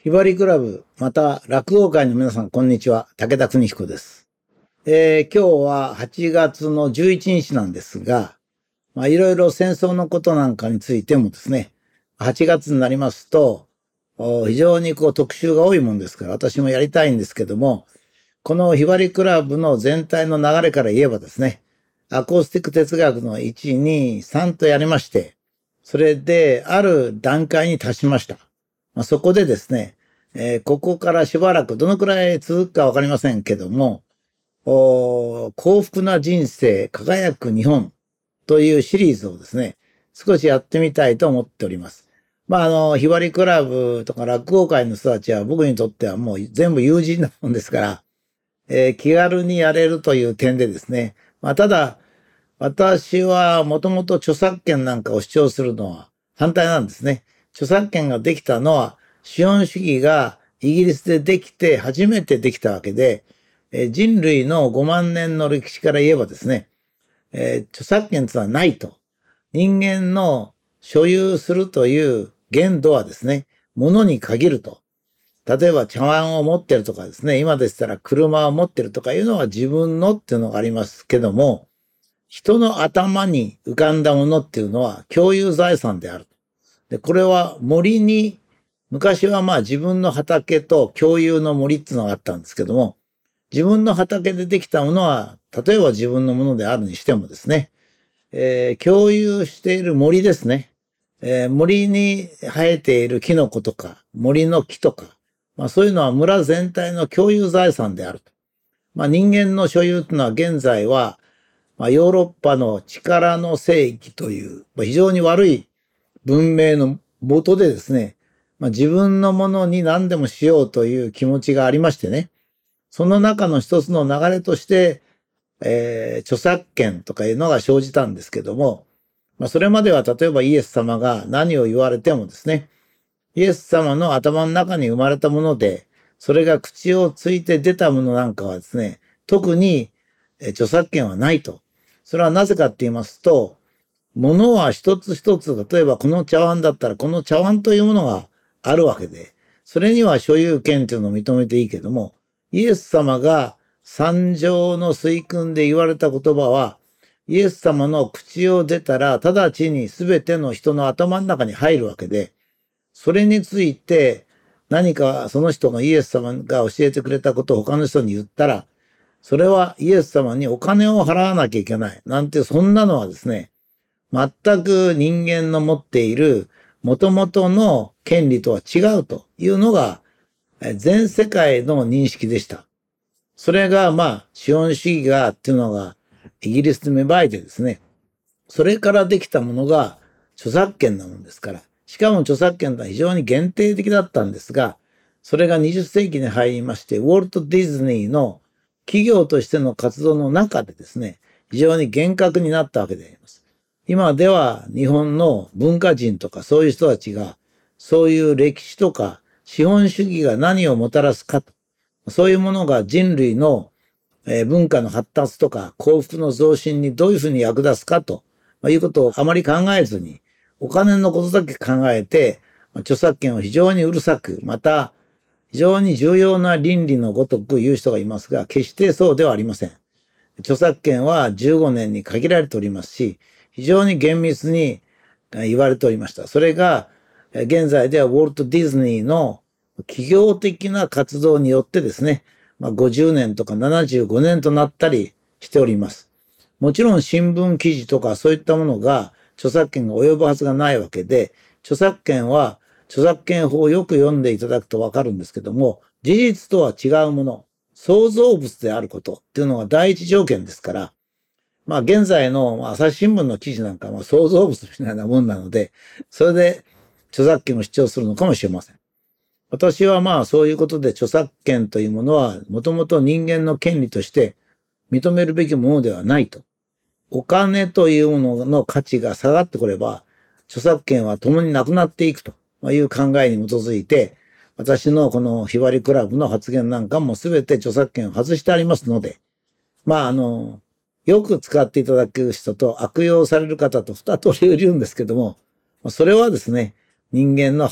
ひばりクラブ、また落語会の皆さん、こんにちは。武田邦彦です。今日は8月の11日なんですが、いろいろ戦争のことなんかについてもですね、8月になりますと、非常に特集が多いもんですから、私もやりたいんですけども、このひばりクラブの全体の流れから言えばですね、アコースティック哲学の1、2、3とやりまして、それである段階に達しました。そこでですね、ここからしばらくどのくらい続くかわかりませんけども、幸福な人生輝く日本というシリーズをですね、少しやってみたいと思っております。ひばりクラブとか落語会の人たちは僕にとってはもう全部友人なもんですから、気軽にやれるという点でですね、ただ、私はもともと著作権なんかを主張するのは反対なんですね。著作権ができたのは資本主義がイギリスでできて初めてできたわけで、人類の5万年の歴史から言えばですね、著作権というのはないと。人間の所有するという限度はですね、物に限ると。例えば茶碗を持ってるとかですね、今でしたら車を持ってるとかいうのは自分のっていうのがありますけども、人の頭に浮かんだものっていうのは共有財産である。で、これは森に、昔は自分の畑と共有の森っていうのがあったんですけども、自分の畑でできたものは、例えば自分のものであるにしてもですね、共有している森ですね。森に生えているキノコとか、森の木とか、そういうのは村全体の共有財産であると。人間の所有というのは現在は、ヨーロッパの力の聖域という、非常に悪い文明の元でですね、自分のものに何でもしようという気持ちがありましてね、その中の一つの流れとして、著作権とかいうのが生じたんですけども、それまでは例えばイエス様が何を言われてもですね、イエス様の頭の中に生まれたもので、それが口をついて出たものなんかはですね、特に著作権はないと。それはなぜかって言いますと、物は一つ一つ、例えばこの茶碗だったらこの茶碗というものがあるわけで、それには所有権というのを認めていいけども、イエス様が三条の水訓で言われた言葉は、イエス様の口を出たら直ちに全ての人の頭の中に入るわけで、それについて何かその人がイエス様が教えてくれたことを他の人に言ったら、それはイエス様にお金を払わなきゃいけない。なんてそんなのはですね、全く人間の持っている元々の権利とは違うというのが全世界の認識でした。それが資本主義がっていうのがイギリスで芽生えてですね、それからできたものが著作権なもんですから、しかも著作権は非常に限定的だったんですが、それが20世紀に入りまして、ウォルト・ディズニーの企業としての活動の中でですね、非常に厳格になったわけであります。今では日本の文化人とかそういう人たちが、そういう歴史とか資本主義が何をもたらすかと、そういうものが人類の文化の発達とか幸福の増進にどういうふうに役立つかということをあまり考えずに、お金のことだけ考えて、著作権を非常にうるさく、また非常に重要な倫理のごとく言う人がいますが、決してそうではありません。著作権は15年に限られておりますし、非常に厳密に言われておりました。それが、現在ではウォルト・ディズニーの企業的な活動によってですね、50年とか75年となったりしております。もちろん新聞記事とかそういったものが著作権が及ぶはずがないわけで、著作権は著作権法をよく読んでいただくとわかるんですけども、事実とは違うもの、創造物であることっていうのが第一条件ですから、現在の朝日新聞の記事なんかは創造物みたいなもんなので、それで著作権を主張するのかもしれません。私はそういうことで著作権というものはもともと人間の権利として認めるべきものではないと。お金というものの価値が下がってこれば、著作権は共になくなっていくという考えに基づいて、私のこのひばりクラブの発言なんかもすべて著作権を外してありますので、よく使っていただく人と悪用される方と二通りいるんですけども、それはですね、人間の発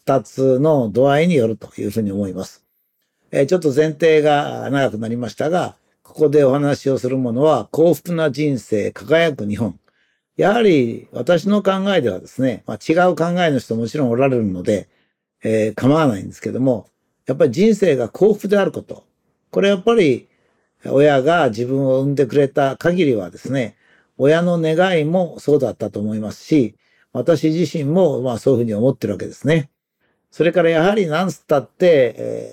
達の度合いによるというふうに思います。ちょっと前提が長くなりましたが、ここでお話をするものは幸福な人生、輝く日本。やはり私の考えではですね、違う考えの人もちろんおられるので、構わないんですけども、やっぱり人生が幸福であること。これやっぱり親が自分を産んでくれた限りはですね、親の願いもそうだったと思いますし、私自身もそういうふうに思ってるわけですね。それからやはり何つったって、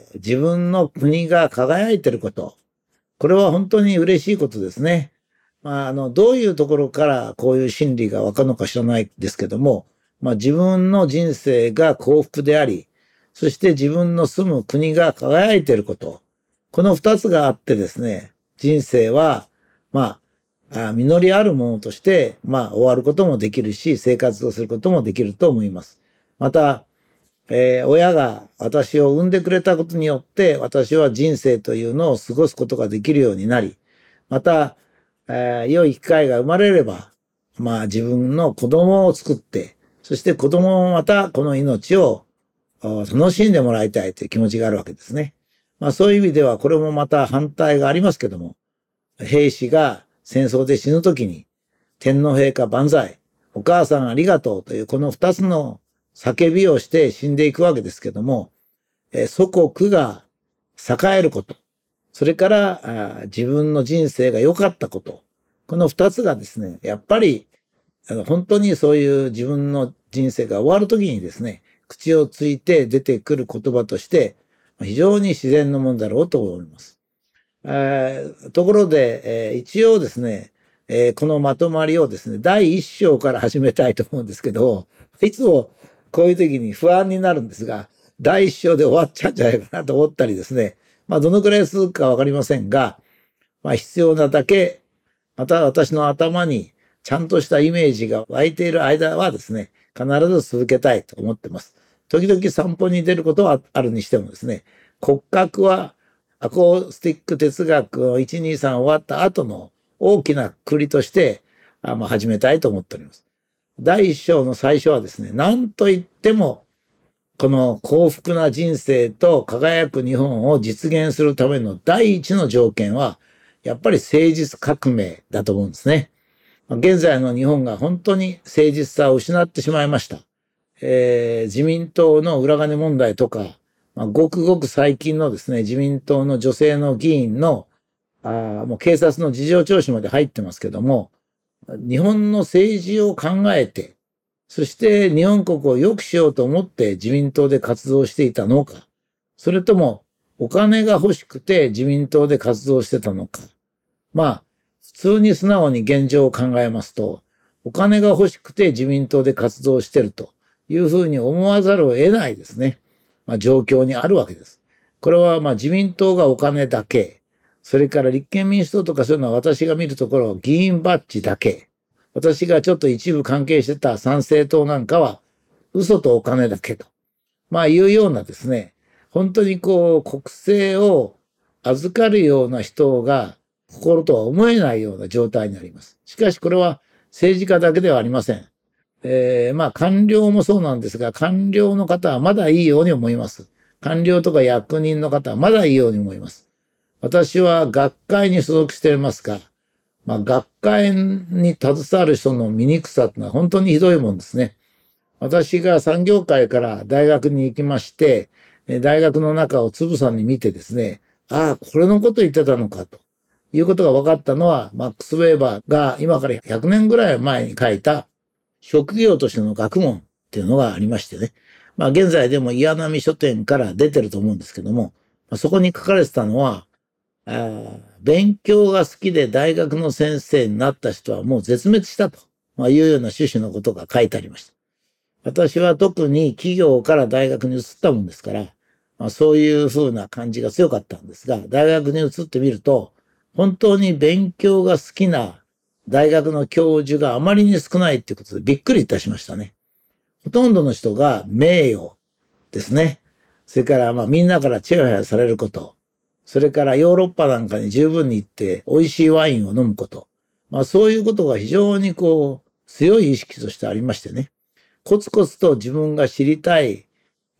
自分の国が輝いてること。これは本当に嬉しいことですね。どういうところからこういう心理がわかるのか知らないですけども、自分の人生が幸福であり、そして自分の住む国が輝いていること。この二つがあってですね、人生は、実りあるものとして、終わることもできるし、生活をすることもできると思います。また、親が私を産んでくれたことによって、私は人生というのを過ごすことができるようになり、また、良い機会が生まれれば、自分の子供を作って、そして子供もまたこの命を楽しんでもらいたいという気持ちがあるわけですね。そういう意味ではこれもまた反対がありますけども、兵士が戦争で死ぬときに、天皇陛下万歳、お母さんありがとうというこの二つの叫びをして死んでいくわけですけども、祖国が栄えること、それから自分の人生が良かったこと、この二つがですね、やっぱり本当にそういう自分の人生が終わるときにですね、口をついて出てくる言葉として、非常に自然のものだろうと思います。ところで、一応ですね、このまとまりをですね、第一章から始めたいと思うんですけど、いつもこういう時に不安になるんですが、第一章で終わっちゃうんじゃないかなと思ったりですね、どのくらい続くかわかりませんが、必要なだけ、また私の頭にちゃんとしたイメージが湧いている間はですね、必ず続けたいと思ってます。時々散歩に出ることはあるにしてもですね、骨格はアコースティック哲学の1、2、3終わった後の大きなくりとして始めたいと思っております。第一章の最初はですね、何と言ってもこの幸福な人生と輝く日本を実現するための第一の条件は、やっぱり誠実革命だと思うんですね。現在の日本が本当に誠実さを失ってしまいました。自民党の裏金問題とか、ごくごく最近のですね、自民党の女性の議員の、もう警察の事情聴取まで入ってますけども、日本の政治を考えて、そして日本国を良くしようと思って自民党で活動していたのか、それともお金が欲しくて自民党で活動してたのか。普通に素直に現状を考えますと、お金が欲しくて自民党で活動してるというふうに思わざるを得ないですね。状況にあるわけです。これは自民党がお金だけ、それから立憲民主党とかそういうのは私が見るところ議員バッジだけ、私がちょっと一部関係してた参政党なんかは嘘とお金だけと。いうようなですね、本当に国政を預かるような人が心とは思えないような状態になります。しかしこれは政治家だけではありません。官僚もそうなんですが、官僚の方はまだいいように思います。官僚とか役人の方はまだいいように思います。私は学会に所属していますが、学会に携わる人の醜さってのは本当にひどいもんですね。私が産業界から大学に行きまして、大学の中をつぶさに見てですね、これのこと言ってたのかということが分かったのは、マックス・ウェーバーが今から100年ぐらい前に書いた職業としての学問っていうのがありましてね。現在でも岩波書店から出てると思うんですけども、そこに書かれてたのは、勉強が好きで大学の先生になった人はもう絶滅したというような趣旨のことが書いてありました。私は特に企業から大学に移ったもんですから、そういう風な感じが強かったんですが、大学に移ってみると、本当に勉強が好きな大学の教授があまりに少ないっていうことでびっくりいたしましたね。ほとんどの人が名誉ですね。それからみんなからチヤホヤされること。それからヨーロッパなんかに十分に行って美味しいワインを飲むこと。そういうことが非常に強い意識としてありましてね。コツコツと自分が知りたい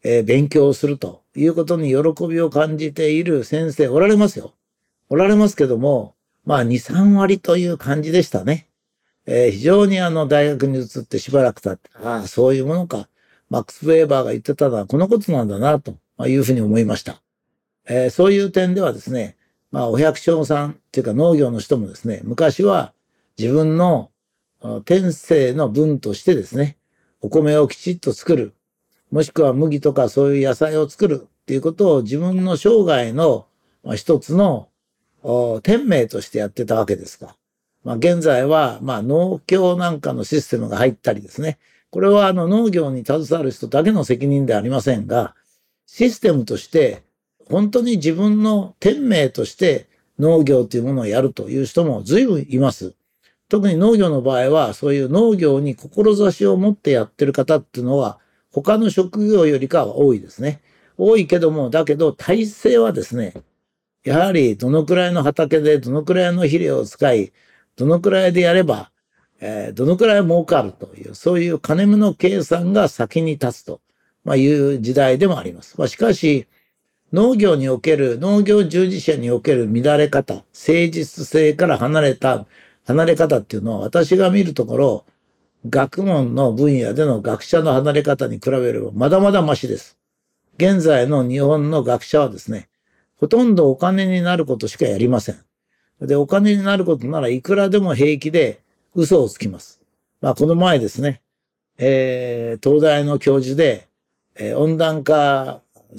勉強するということに喜びを感じている先生おられますよ。おられますけども、まあ2、3割という感じでしたね。非常に大学に移ってしばらく経って、ああ、そういうものか。マックス・ウェーバーが言ってたのはこのことなんだな、というふうに思いました。そういう点ではですね、まあ、お百姓さんっていうか農業の人もですね、昔は自分の天性の分としてですね、お米をきちっと作る、もしくは麦とかそういう野菜を作るっていうことを自分の生涯の一つの天命としてやってたわけですが、まあ、現在は農協なんかのシステムが入ったりですね、これは農業に携わる人だけの責任ではありませんが、システムとして本当に自分の天命として農業というものをやるという人も随分います。特に農業の場合は、そういう農業に志を持ってやってる方っていうのは、他の職業よりかは多いですね。多いけども、だけど体制はですね、やはりどのくらいの畑でどのくらいの肥料を使い、どのくらいでやれば、どのくらい儲かるという、そういう金目の計算が先に立つと、いう時代でもあります。しかし、農業における、農業従事者における乱れ方、誠実性から離れ方っていうのは、私が見るところ、学問の分野での学者の離れ方に比べればまだまだマシです。現在の日本の学者はですね、ほとんどお金になることしかやりません。で、お金になることならいくらでも平気で嘘をつきます。この前ですね、東大の教授で、温暖化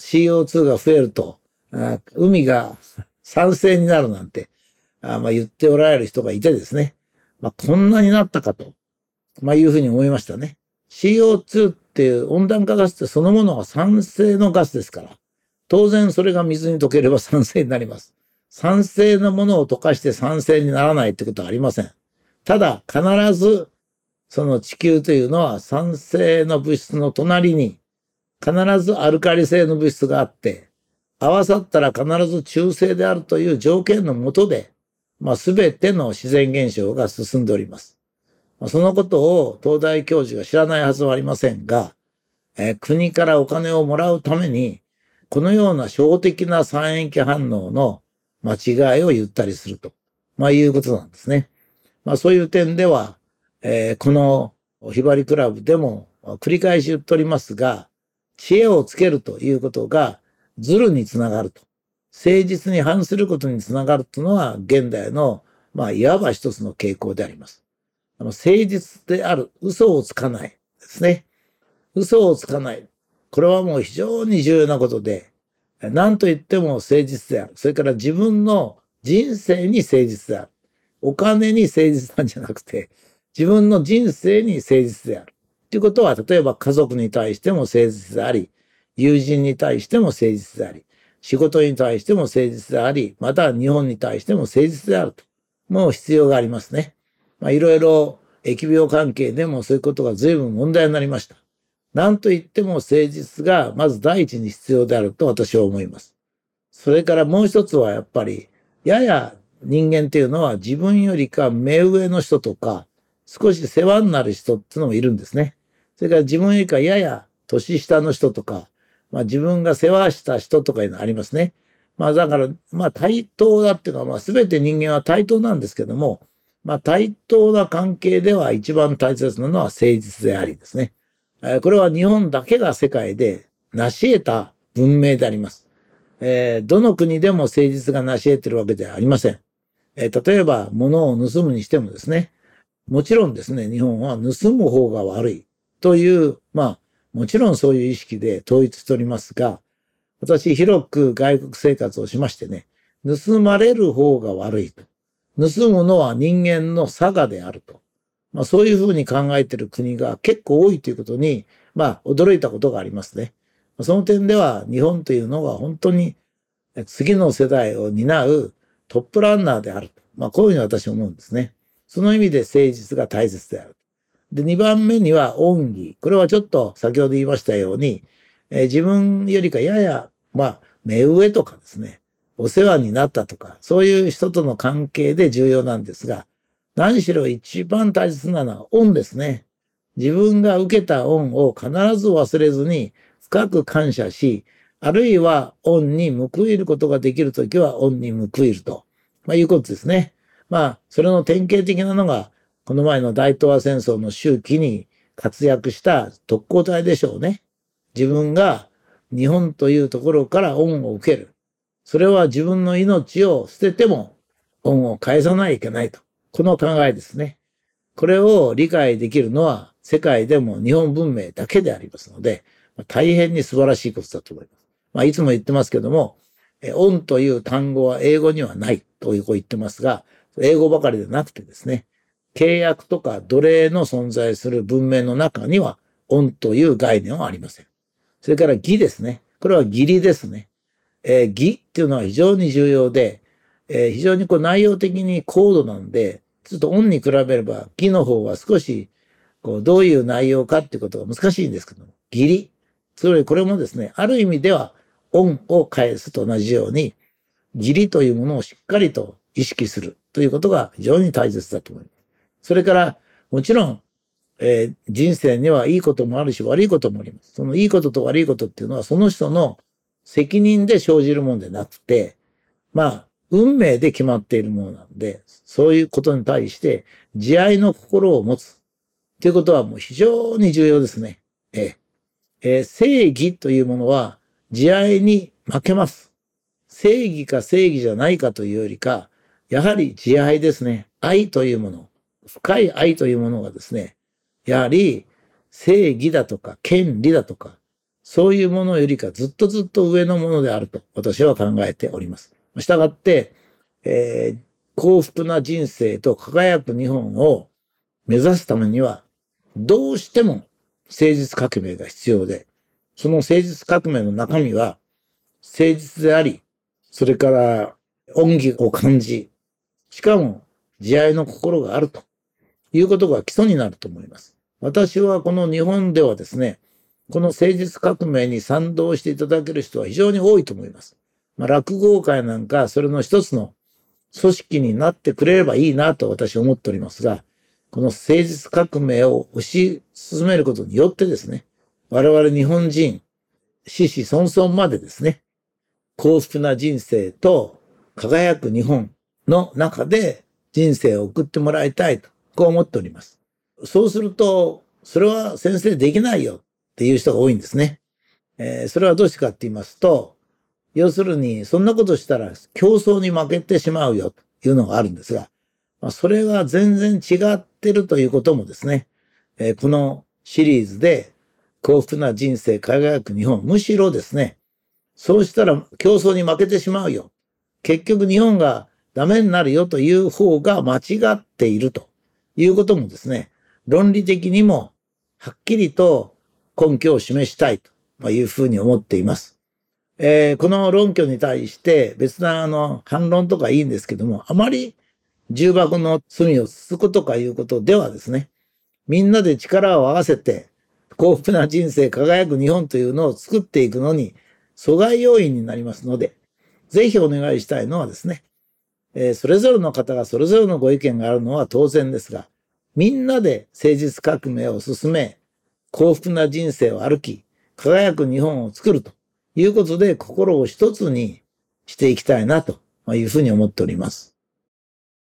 CO2 が増えると、海が酸性になるなんて、言っておられる人がいてですね、こんなになったかと、いうふうに思いましたね。CO2 っていう温暖化ガスってそのものが酸性のガスですから、当然それが水に溶ければ酸性になります。酸性のものを溶かして酸性にならないってことはありません。ただ、必ず、その地球というのは酸性の物質の隣に、必ずアルカリ性の物質があって、合わさったら必ず中性であるという条件のもとで、すべての自然現象が進んでおります。そのことを東大教授が知らないはずはありませんが、国からお金をもらうために、このような初歩的な三塩基反応の間違いを言ったりすると、いうことなんですね。そういう点では、このひばりクラブでも繰り返し言っておりますが、知恵をつけるということがズルにつながると。誠実に反することにつながるというのは現代の、いわば一つの傾向であります。誠実である、嘘をつかないですね。嘘をつかない。これはもう非常に重要なことで、何と言っても誠実である。それから自分の人生に誠実である。お金に誠実なんじゃなくて、自分の人生に誠実である。ということは、例えば家族に対しても誠実であり、友人に対しても誠実であり、仕事に対しても誠実であり、また日本に対しても誠実であると。もう必要がありますね。いろいろ疫病関係でもそういうことが随分問題になりました。何と言っても誠実がまず第一に必要であると私は思います。それからもう一つはやっぱり、やや人間っていうのは自分よりか目上の人とか、少し世話になる人っていうのもいるんですね。それから自分よりかやや年下の人とか、自分が世話した人とかいうのありますね。だから、対等だっていうのは、全て人間は対等なんですけども、対等な関係では一番大切なのは誠実でありですね。これは日本だけが世界で成し得た文明であります。どの国でも誠実が成し得ているわけではありません。例えば物を盗むにしてもですね、もちろんですね、日本は盗む方が悪いという、もちろんそういう意識で統一しておりますが、私広く外国生活をしましてね、盗まれる方が悪いと。盗むのは人間の差がであると。そういうふうに考えている国が結構多いということに、驚いたことがありますね。その点では日本というのは本当に次の世代を担うトップランナーであると。こういうふうに私は思うんですね。その意味で誠実が大切である。で、2番目には恩義。これはちょっと先ほど言いましたように、自分よりかやや、目上とかですね、お世話になったとか、そういう人との関係で重要なんですが、何しろ一番大切なのは恩ですね。自分が受けた恩を必ず忘れずに深く感謝し、あるいは恩に報いることができるときは恩に報いると、いうことですね。それの典型的なのが、この前の大東亜戦争の周期に活躍した特攻隊でしょうね。自分が日本というところから恩を受ける。それは自分の命を捨てても恩を返さないといけないと。この考えですね。これを理解できるのは世界でも日本文明だけでありますので、大変に素晴らしいことだと思います。いつも言ってますけども、恩という単語は英語にはないと言ってますが、英語ばかりでなくてですね、契約とか奴隷の存在する文明の中には恩という概念はありません。それから義ですね。これは義理ですね。義っていうのは非常に重要で、非常に内容的に高度なんで、ちょっと恩に比べれば義の方は少しどういう内容かっていうことが難しいんですけども、義理。つまりこれもですね、ある意味では恩を返すと同じように、義理というものをしっかりと意識するということが非常に大切だと思います。それから、もちろん、人生にはいいこともあるし悪いこともあります。そのいいことと悪いことっていうのはその人の責任で生じるものでなくて、運命で決まっているものなんで、そういうことに対して慈愛の心を持つということはもう非常に重要ですね。正義というものは慈愛に負けます。正義か正義じゃないかというよりか、やはり慈愛ですね。愛というもの、深い愛というものがですね、やはり正義だとか権利だとか、そういうものよりかずっと上のものであると私は考えております。したがって、幸福な人生と輝く日本を目指すためには、どうしても誠実革命が必要で、その誠実革命の中身は誠実であり、それから恩義を感じ、しかも慈愛の心があるということが基礎になると思います。私はこの日本ではですね、この誠実革命に賛同していただける人は非常に多いと思います。落語会なんかそれの一つの組織になってくれればいいなと私は思っておりますが、この誠実革命を推し進めることによってですね、我々日本人、子々孫々までですね、幸福な人生と輝く日本の中で人生を送ってもらいたいと、こう思っております。そうすると、それは先生できないよっていう人が多いんですね。それはどうしてかって言いますと、要するにそんなことしたら競争に負けてしまうよというのがあるんですが、それが全然違ってるということもですね、このシリーズで幸福な人生輝く日本、むしろですね、そうしたら競争に負けてしまうよ。結局日本がダメになるよという方が間違っているということもですね、論理的にもはっきりと根拠を示したいというふうに思っています。この論拠に対して別な反論とかいいんですけども、あまり重箱の隅をつつくとかいうことではですね、みんなで力を合わせて幸福な人生輝く日本というのを作っていくのに阻害要因になりますので、ぜひお願いしたいのはですね、それぞれの方がそれぞれのご意見があるのは当然ですが、みんなで誠実革命を進め、幸福な人生を歩き、輝く日本を作るということで心を一つにしていきたいなというふうに思っております。